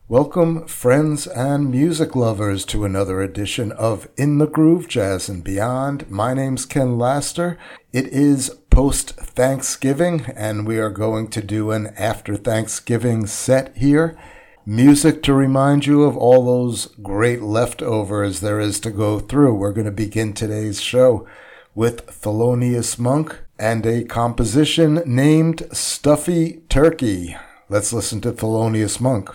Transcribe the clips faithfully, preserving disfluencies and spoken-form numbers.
Welcome, friends and music lovers, to another edition of In the Groove, Jazz and Beyond. My name's Ken Laster. It is post-Thanksgiving, and we are going to do an after-Thanksgiving set here. Music to remind you of all those great leftovers there is to go through. We're going to begin today's show with Thelonious Monk and a composition named Stuffy Turkey. Let's listen to Thelonious Monk.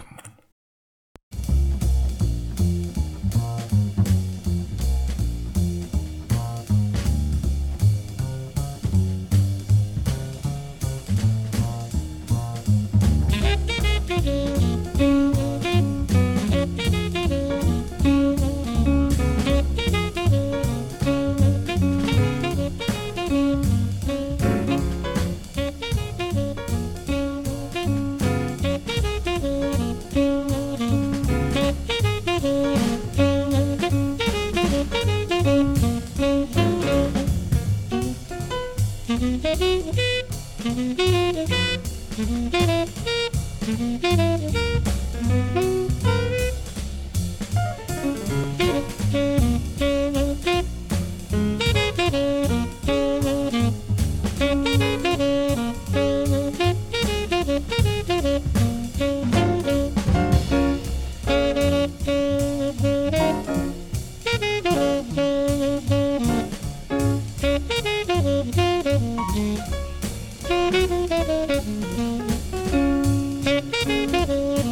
Thank you.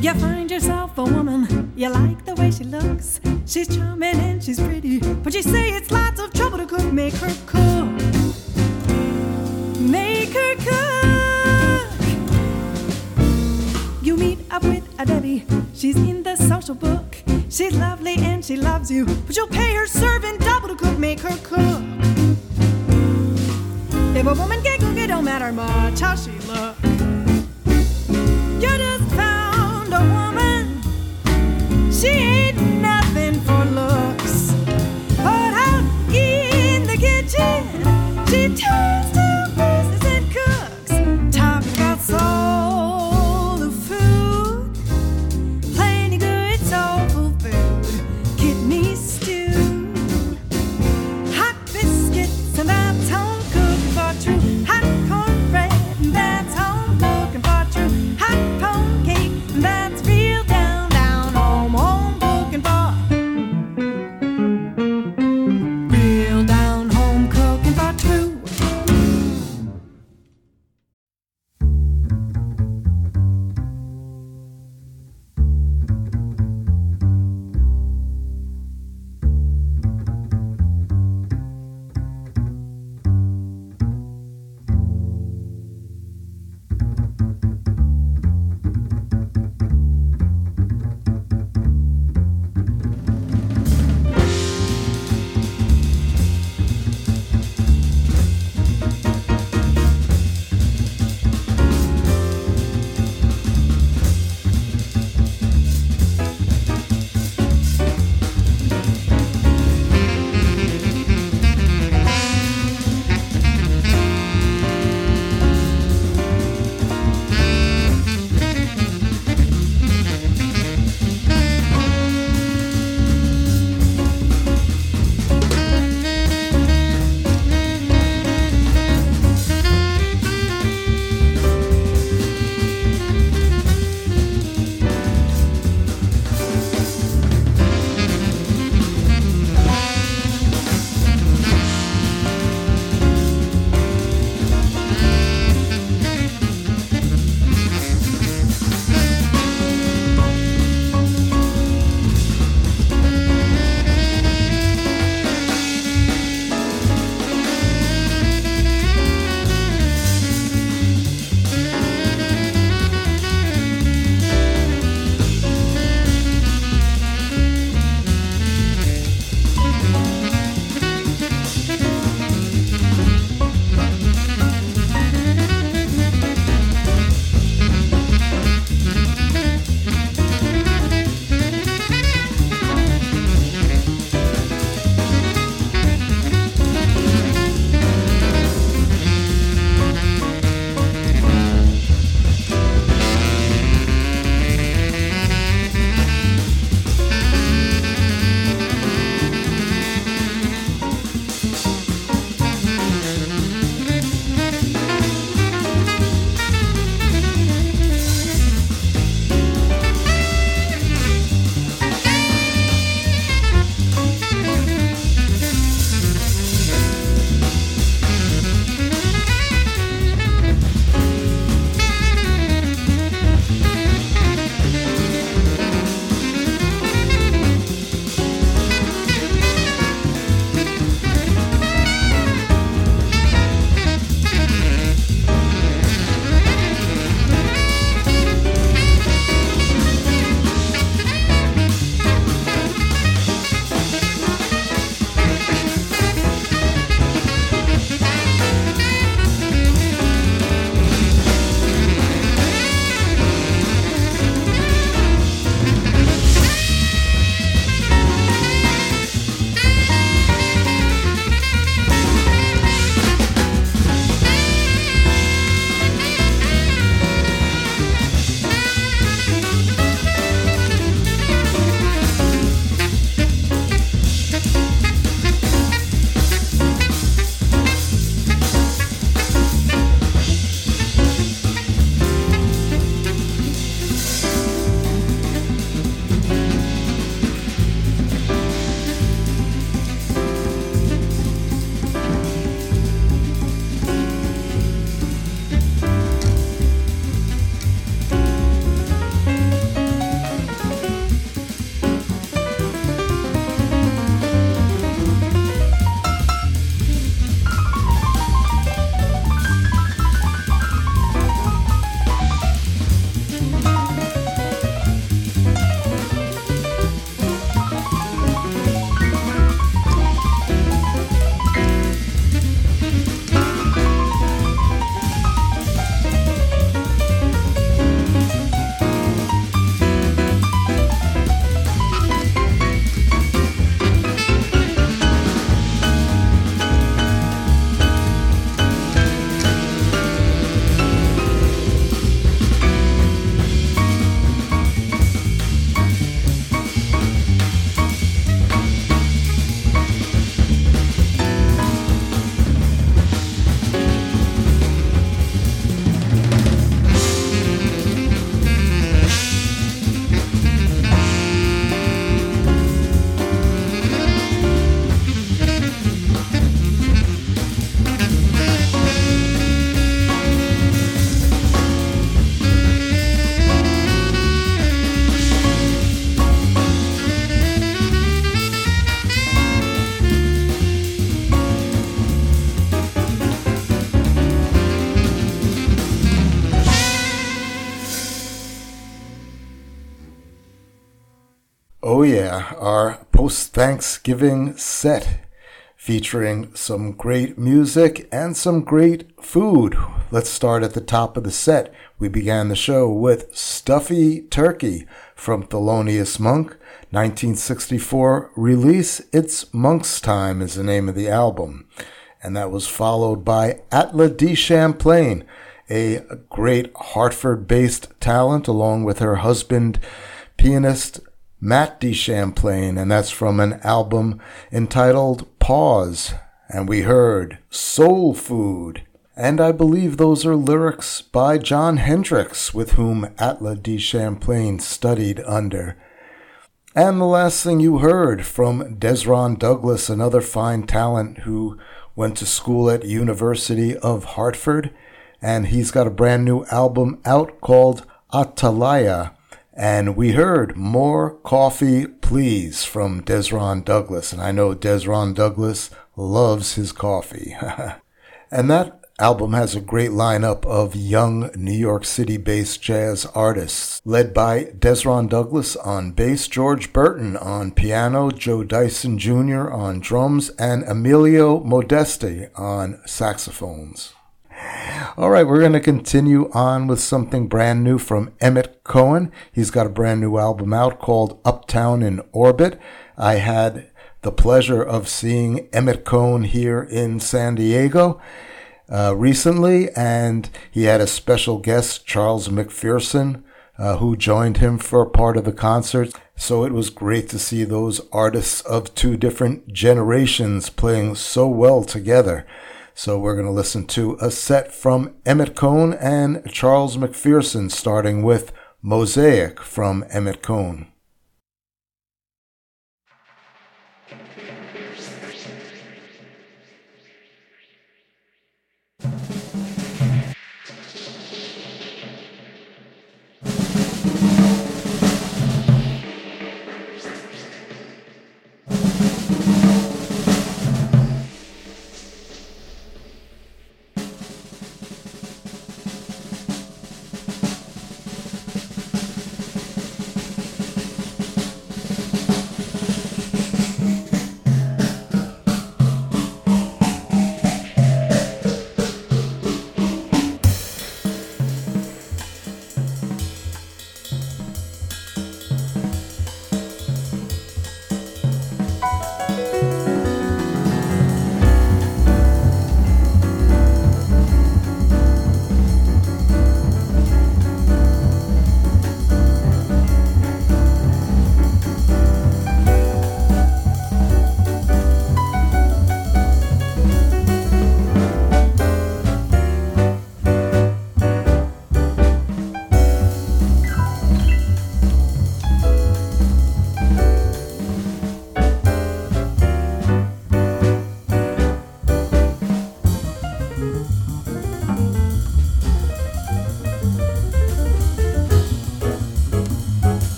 You find yourself a woman, you like the way she looks. She's charming and she's pretty, but you say it's lots of trouble to cook. Make her cook. Make her cook. You meet up with a Debbie, she's in the social book. She's lovely and she loves you, but you'll pay her serving double to cook. Make her cook. If a woman can't cook, it don't matter much how she looks. You just found a woman, she ain't nothing for looks. But out in the kitchen, she turns to business and cooks. Talk about soul of food, plenty good soulful food. Kidney stew, hot biscuits, and that's home cooked for true. Hot cornbread, and that's home Oh yeah, our post-Thanksgiving set featuring some great music and some great food. Let's start at the top of the set. We began the show with Stuffy Turkey from Thelonious Monk, nineteen sixty-four release. It's Monk's Time is the name of the album. And that was followed by Atla D. Champlain, a great Hartford-based talent, along with her husband, pianist Matt D. Champlain, and that's from an album entitled Pause. And we heard Soul Food. And I believe those are lyrics by John Hendricks, with whom Atla D. Champlain studied under. And the last thing you heard from Desron Douglas, another fine talent who went to school at University of Hartford, and he's got a brand new album out called Atalaya. And we heard More Coffee, Please from Desron Douglas. And I know Desron Douglas loves his coffee. And that album has a great lineup of young New York City-based jazz artists, led by Desron Douglas on bass, George Burton on piano, Joe Dyson Junior on drums, and Emilio Modesti on saxophones. All right, we're going to continue on with something brand new from Emmett Cohen. He's got a brand new album out called Uptown in Orbit. I had the pleasure of seeing Emmett Cohen here in San Diego uh, recently, and he had a special guest, Charles McPherson, uh, who joined him for part of the concert. So it was great to see those artists of two different generations playing so well together. So we're going to listen to a set from Emmett Cohen and Charles McPherson, starting with Mosaic from Emmett Cohen.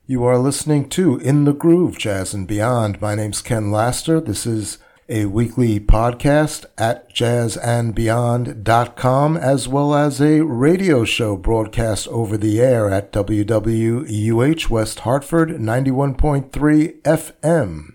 You are listening to In the Groove, Jazz and Beyond. My name's Ken Laster. This is a weekly podcast at jazz and beyond dot com, as well as a radio show broadcast over the air at W W U H West Hartford ninety-one point three F M.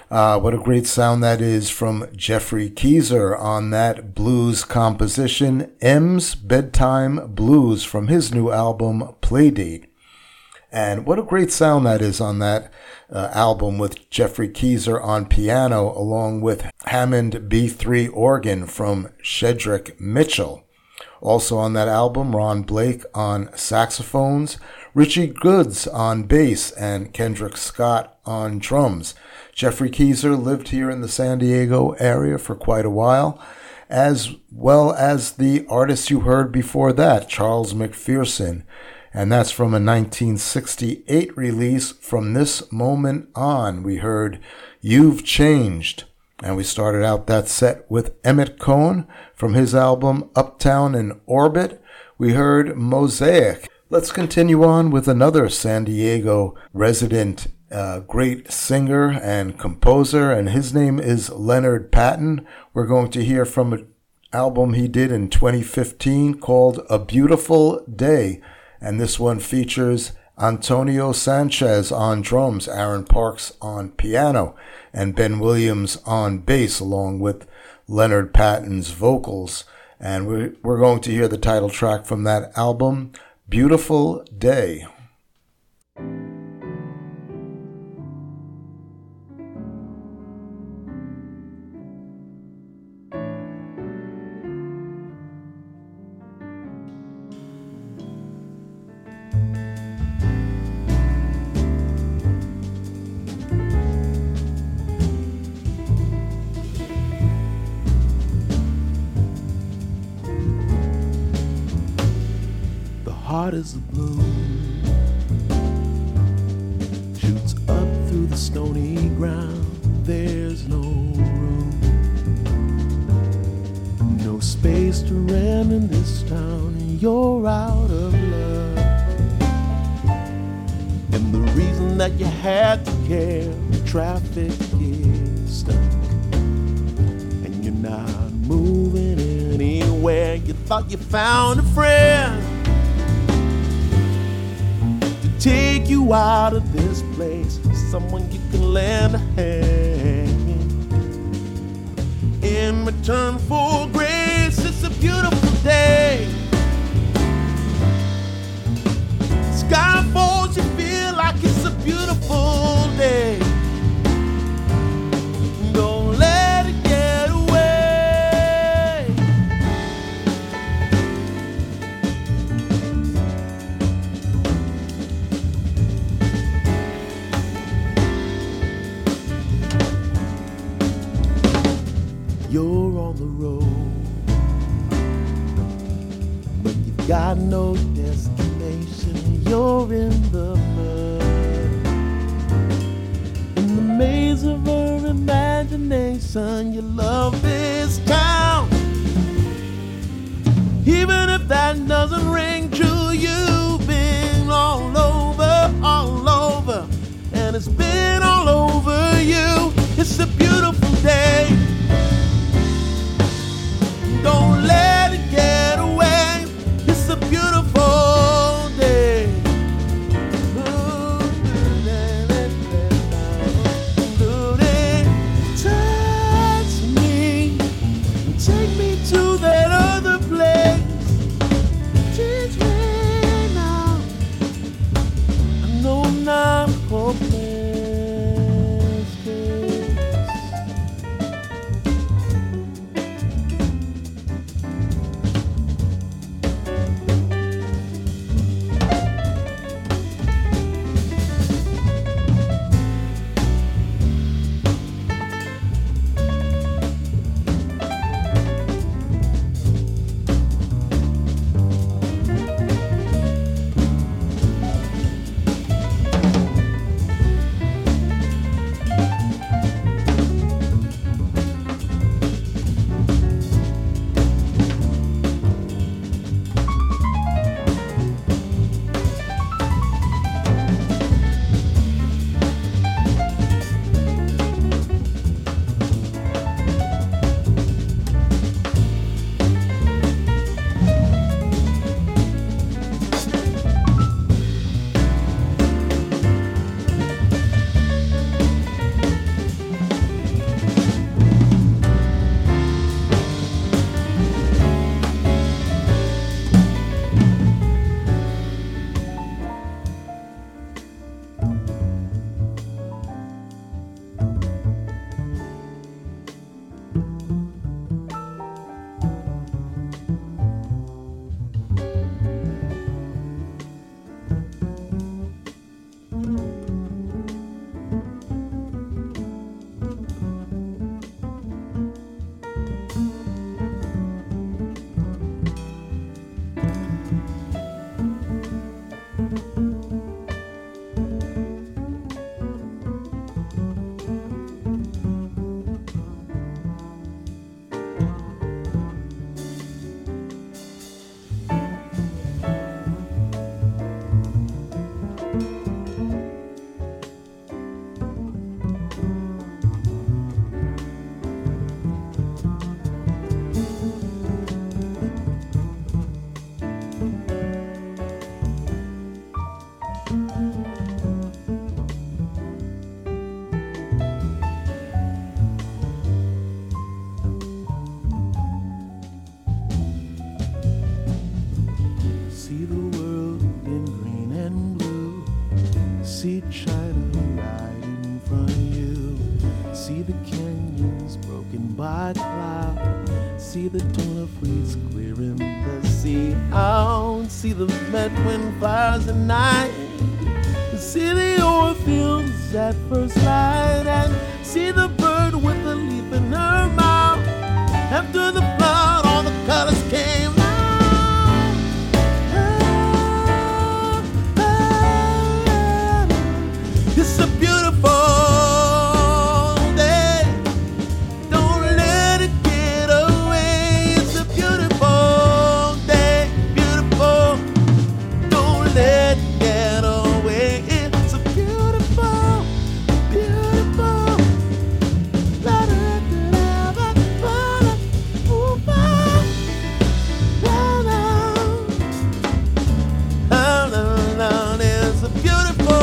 Uh, what a great sound that is from Jeffrey Keezer on that blues composition, M's Bedtime Blues, from his new album, Playdate. And what a great sound that is on that uh, album with Jeffrey Keezer on piano, along with Hammond B three organ from Shedrick Mitchell. Also on that album, Ron Blake on saxophones, Richie Goods on bass, and Kendrick Scott on drums. Jeffrey Keezer lived here in the San Diego area for quite a while, as well as the artist you heard before that, Charles McPherson. And that's from a nineteen sixty-eight release. From This Moment On, we heard You've Changed. And we started out that set with Emmett Cohen from his album Uptown in Orbit. We heard Mosaic. Let's continue on with another San Diego resident, uh, great singer and composer, and his name is Leonard Patton. We're going to hear from an album he did in twenty fifteen called A Beautiful Day. And this one features Antonio Sanchez on drums, Aaron Parks on piano, and Ben Williams on bass, along with Leonard Patton's vocals. And we're, we're going to hear the title track from that album, Beautiful Day. Heart is a balloon, shoots up through the stony ground. There's no room, no space to rent in this town. You're out of love, and the reason that you had to care, the traffic is stuck, and you're not moving anywhere. You thought you found a friend take you out of this place, someone you can lend a hand. In return for grace, it's a beautiful day. Sky falls, you feel like it's a beautiful day. Don't let it get away. You're on the road, but you've got no destination. You're in the mud, in the maze of her imagination. You love this town, even if that doesn't ring true. You've been all over, all over, and it's been all over you. It's a beautiful day. Don't let it get away. It's a beautiful day. Touch me, out. See the tuna fleets clearing the sea out. See the medwind fires at night. See the oil fields at first light. And see the bird with the leaf in her mouth. After the flood, all the colors came out. It's a beautiful day. Don't let it get away. It's a beautiful day. Beautiful. Don't let it get away. It's a beautiful, beautiful. La da da da ba da ooh ba la la la la. It's a beautiful.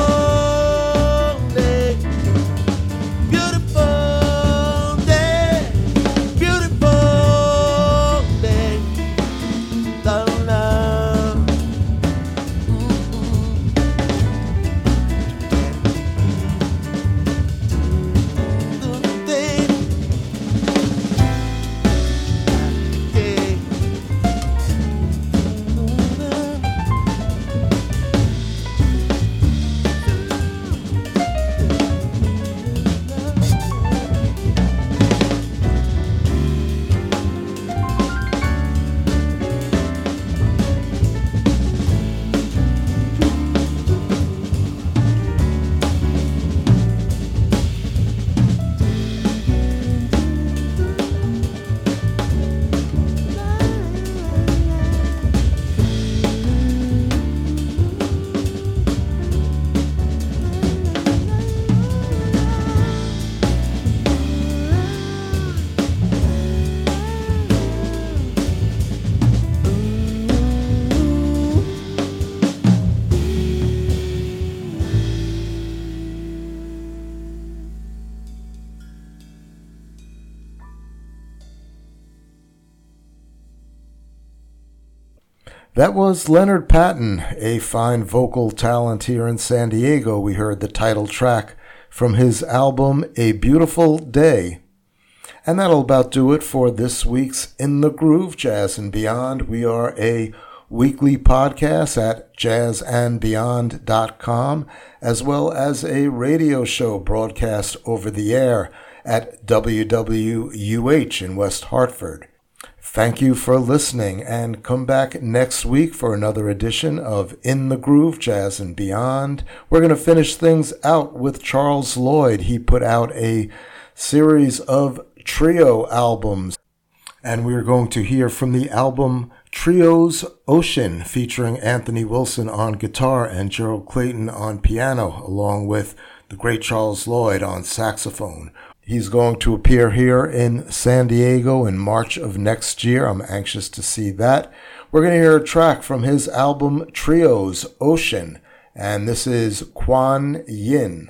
That was Leonard Patton, a fine vocal talent here in San Diego. We heard the title track from his album, A Beautiful Day. And that'll about do it for this week's In the Groove Jazz and Beyond. We are a weekly podcast at jazz and beyond dot com, as well as a radio show broadcast over the air at W W U H in West Hartford. Thank you for listening, and come back next week for another edition of In the Groove Jazz and Beyond. We're going to finish things out with Charles Lloyd. He put out a series of trio albums, and we're going to hear from the album Trios Ocean, featuring Anthony Wilson on guitar and Gerald Clayton on piano, along with the great Charles Lloyd on saxophone. He's going to appear here in San Diego in March of next year. I'm anxious to see that. We're going to hear a track from his album Trios Ocean, and this is Quan Yin.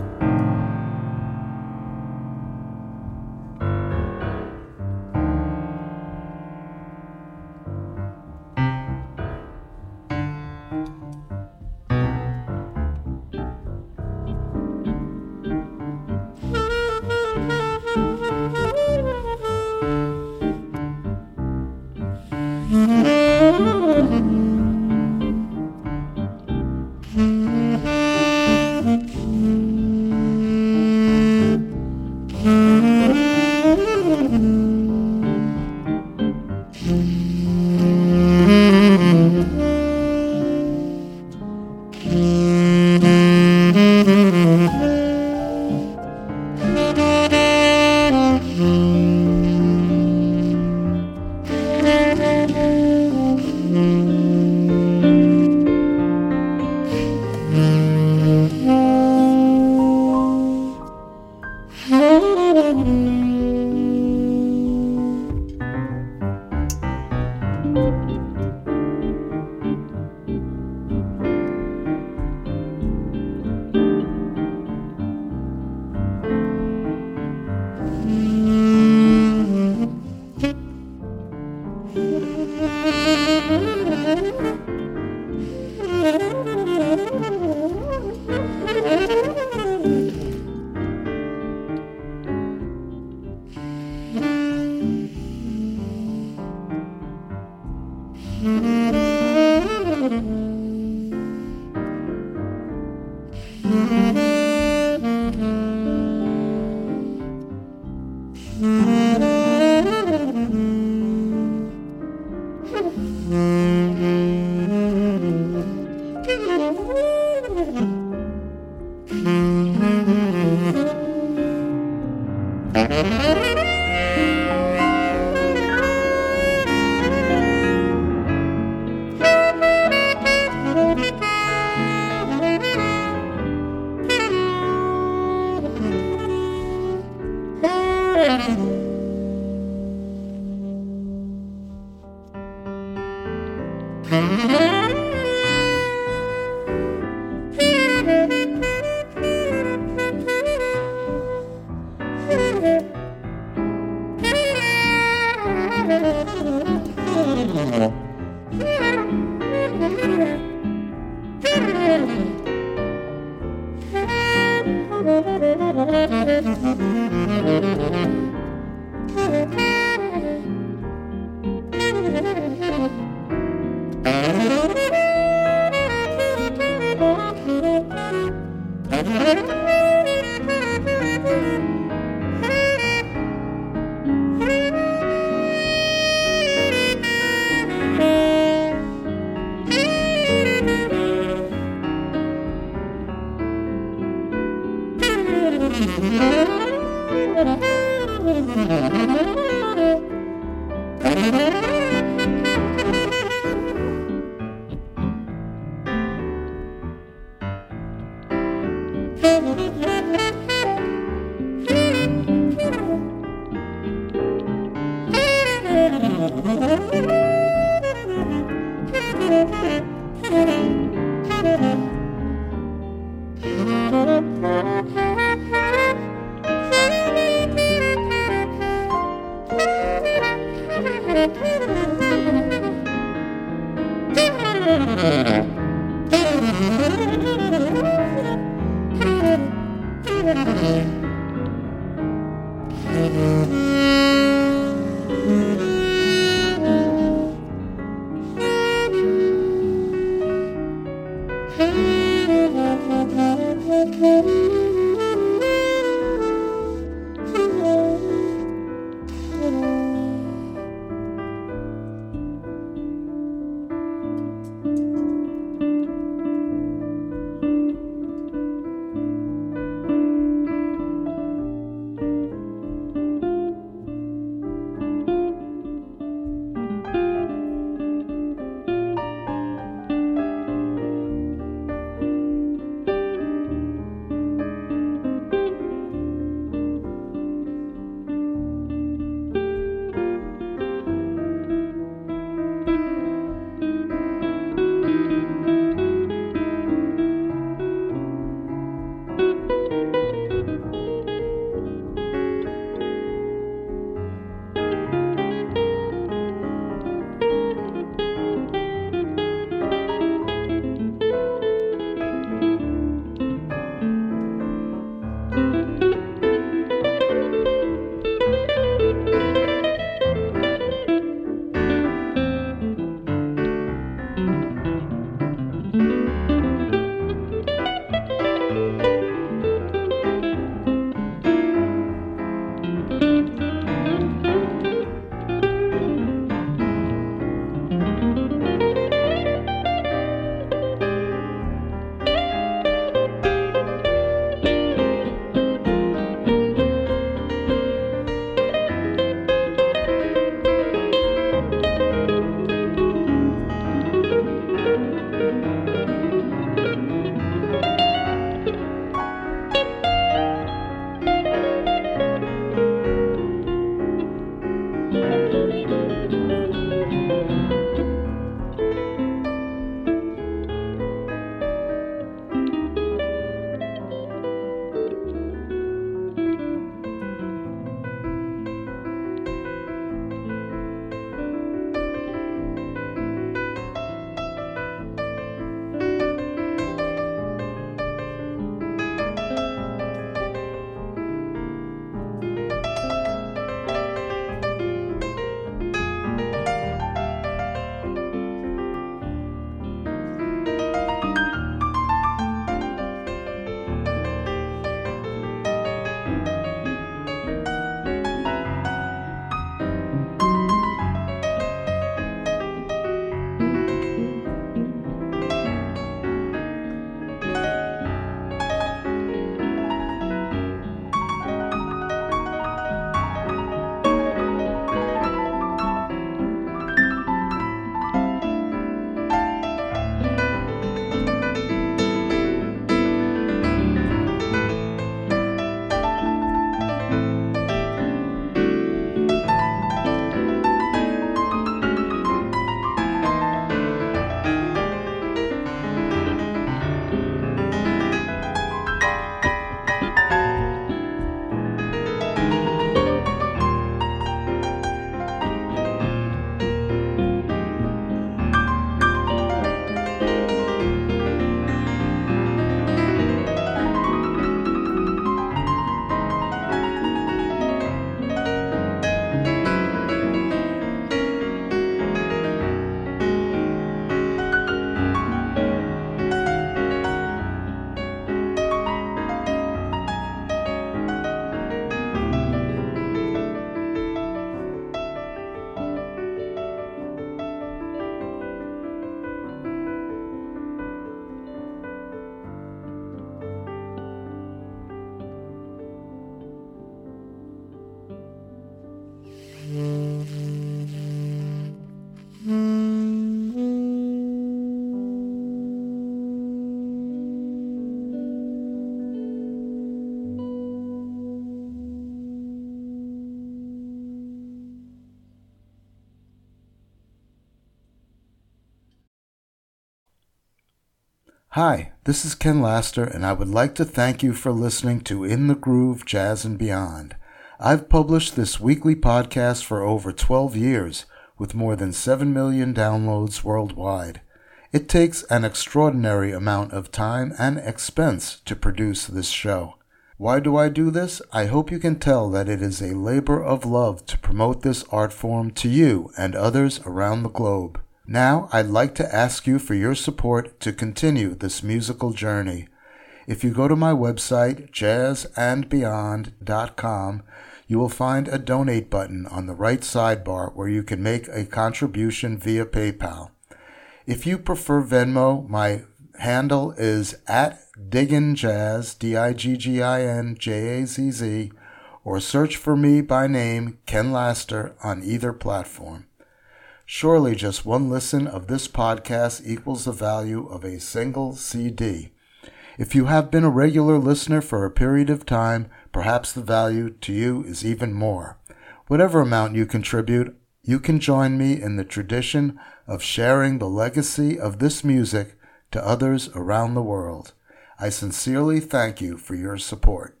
Hi, this is Ken Laster, and I would like to thank you for listening to In the Groove, Jazz and Beyond. I've published this weekly podcast for over twelve years, with more than seven million downloads worldwide. It takes an extraordinary amount of time and expense to produce this show. Why do I do this? I hope you can tell that it is a labor of love to promote this art form to you and others around the globe. Now, I'd like to ask you for your support to continue this musical journey. If you go to my website, jazz and beyond dot com, you will find a donate button on the right sidebar where you can make a contribution via PayPal. If you prefer Venmo, my handle is at digginjazz, D I G G I N J A Z Z, or search for me by name, Ken Laster, on either platform. Surely just one listen of this podcast equals the value of a single C D. If you have been a regular listener for a period of time, perhaps the value to you is even more. Whatever amount you contribute, you can join me in the tradition of sharing the legacy of this music to others around the world. I sincerely thank you for your support.